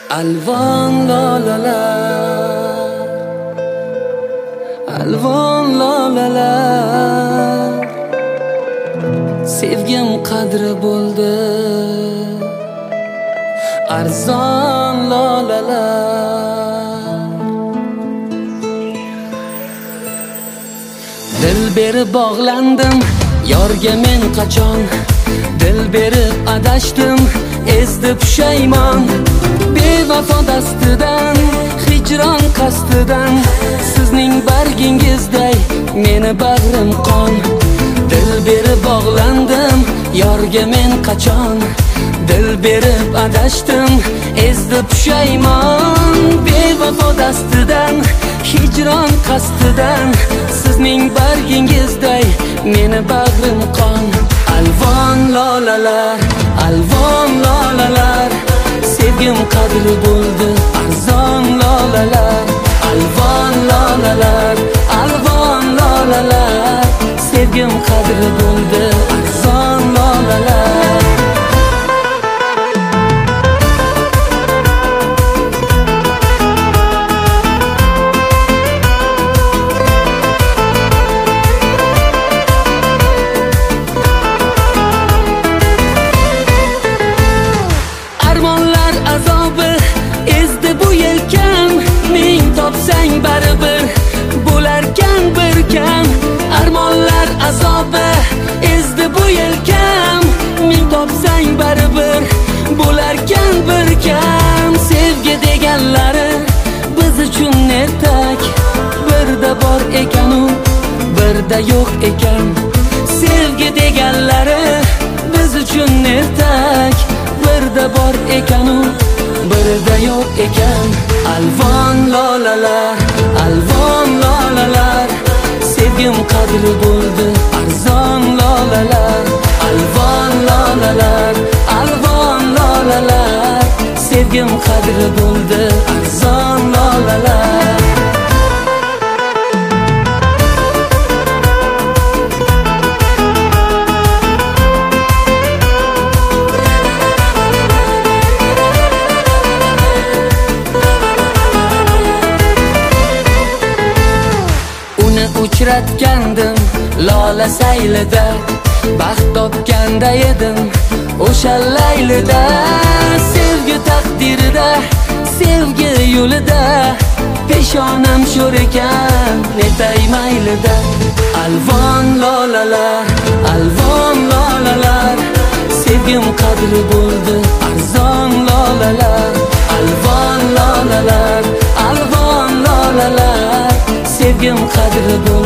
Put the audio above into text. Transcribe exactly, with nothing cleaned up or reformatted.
Alvon lolalar, alvon lolalar, sevgim qadri bo'ldi, arzon lolalar. Dil berib bog'landim, yorga men qachon, dil berib adashdim, ezdi pushaymon. Bevafo dastidan, hijron qastidan, sizning bargingizday meni bag'rim qon. Dil berib bog'landim, yorga men qachon, dil berib adashdim, ezdi pushaymon. Bevafo dastidan, hijron qastidan, sizning bargingizday meni bag'rim qon. Alvon lolalar, alvon lolalar, sevgim qadri bo'ldi, arzon lolalar. Alvon lolalar, alvon lolalar, sevgim qadri bo'ldi, arzon lolalar. Topsang baribir bo'larkan bir kam, armonlar azobi ezdi bu yelkam. Ming topsang baribir bo'larkan bir kam. Sevgi deganlari biz uchun ertak, birda bor ekan u, birda yo'q ekan. Sevgi deganlari biz uchun ertak, birda bor ekan u, birda yo'q ekan. Alvon lolalar, alvon lolalar, sevgim qadri bo'ldi, arzon lolalar. Alvon lolalar, alvon lolalar, sevgim qadri bo'ldi, arzon lolalar. Uchratgandim lola saylida, baxt topganda edim o'sha laylida. Sevgi taqdirida, sevgi yo'lida, peshonam sho'r ekan netay maylida. Alvon lolalar, alvon lolalar, sevgim qadri bo'ldi, arzon lolalar. Alvon lolalar, alvon lolalar, sevgim qadri bo'ldi.